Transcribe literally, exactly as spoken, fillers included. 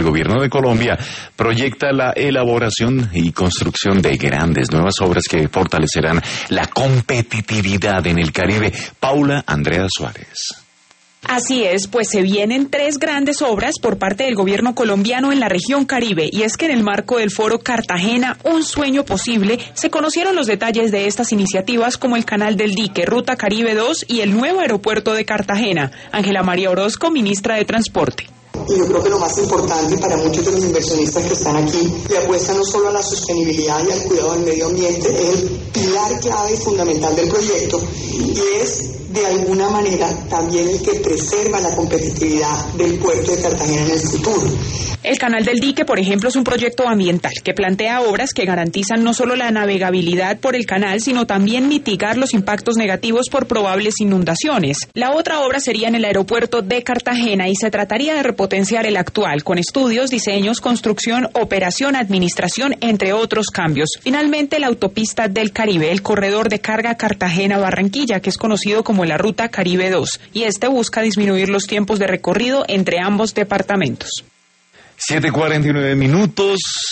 El gobierno de Colombia proyecta la elaboración y construcción de grandes nuevas obras que fortalecerán la competitividad en el Caribe. Paula Andrea Suárez. Así es, pues se vienen tres grandes obras por parte del gobierno colombiano en la región Caribe, y es que en el marco del foro Cartagena, un sueño posible, se conocieron los detalles de estas iniciativas como el Canal del Dique, Ruta Caribe dos y el nuevo aeropuerto de Cartagena. Ángela María Orozco, ministra de Transporte. Y yo creo que lo más importante para muchos de los inversionistas que están aquí, le apuestan no solo a la sostenibilidad y al cuidado del medio ambiente, es el pilar clave y fundamental del proyecto, y es de alguna manera también el que preserva la competitividad del puerto de Cartagena en el futuro. El Canal del Dique, por ejemplo, es un proyecto ambiental que plantea obras que garantizan no solo la navegabilidad por el canal, sino también mitigar los impactos negativos por probables inundaciones. La otra obra sería en el aeropuerto de Cartagena y se trataría de repotenciar el actual, con estudios, diseños, construcción, operación, administración, entre otros cambios. Finalmente, la autopista del Caribe, el corredor de carga Cartagena-Barranquilla, que es conocido como la Ruta Caribe dos, y este busca disminuir los tiempos de recorrido entre ambos departamentos. siete cuarenta y nueve minutos.